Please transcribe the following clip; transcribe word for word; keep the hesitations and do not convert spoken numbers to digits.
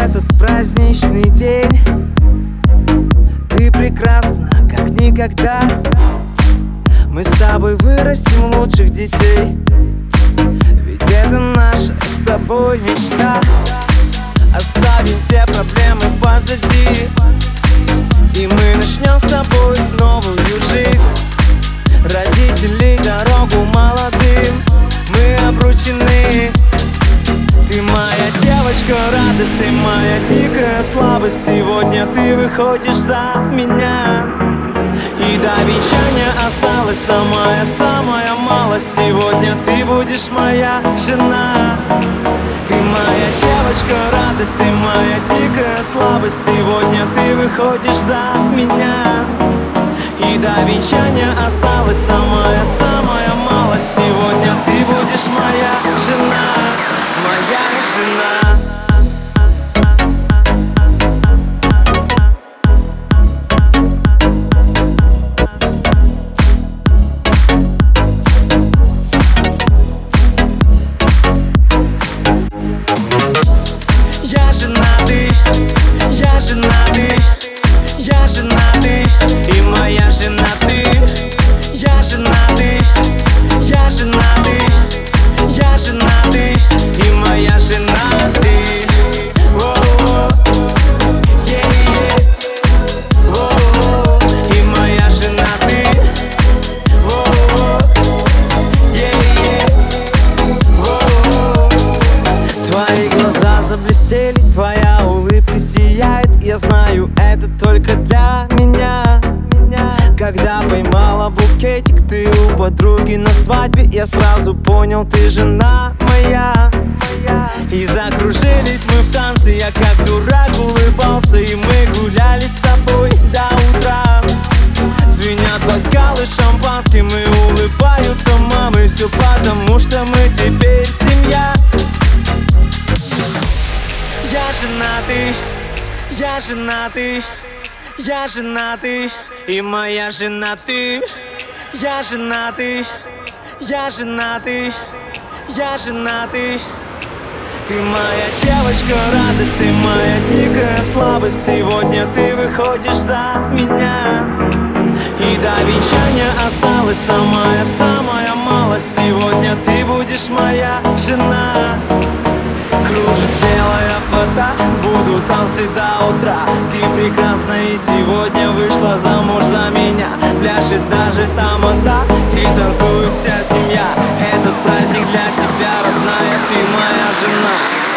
этот праздничный день. Ты прекрасна, как никогда. Мы с тобой вырастим лучших детей. Ведь это наша с тобой мечта. Оставим все проблемы позади, и мы начнем с тобой новую жизнь. Родителей дорогу молодым, мы обручены. Ты моя девочка, радость, ты моя дикая слабость. Сегодня ты выходишь за меня, и до венчания осталась самая-самая малость. Сегодня ты будешь моя жена. Ты моя девочка, радость, ты моя дикая слабость. Сегодня ты выходишь за меня, и до венчания осталась самая-самая малость. Сегодня ты будешь моя жена, моя жена. Я женатый, я женатый, я женатый, и моя жена ты. Я женатый, я женатый, я женатый, и моя жена ты. Воу-воу, е-е, воу-воу, и моя жена ты. Воу-воу, е-е, воу-воу. Твои глаза заблестели, твоя улыбка сияет. Я знаю, это только для меня. Когда поймала букетик ты у подруги на свадьбе, я сразу понял, ты жена моя. И закружились мы в танце, я как дурак улыбался, и мы гуляли с тобой до утра. Звенят бокалы шампанским, и улыбаются мамы. Все потому, что мы теперь семья. Я женатый, я женатый, я женатый, и моя жена ты. Я женатый, я женатый, я женатый. Ты моя девочка, радость, ты моя дикая слабость. Сегодня ты выходишь за меня, и до венчания осталась самая-самая малость. Сегодня ты будешь моя жена. Кружит белая вода, буду танцы до утра. Ты прекрасна и сегодня вышла замуж за меня. Пляшет даже тамада, и танцует вся семья. Этот праздник для тебя, родная, ты моя жена.